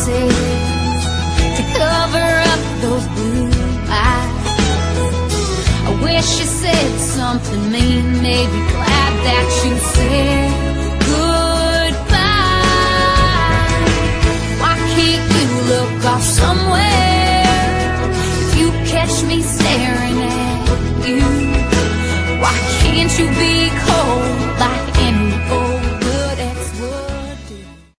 kisses to cover up those blue eyes. I wish you said something mean, made me glad that you said goodbye. Why can't you look off somewhere if you catch me staring at you? Why can't you be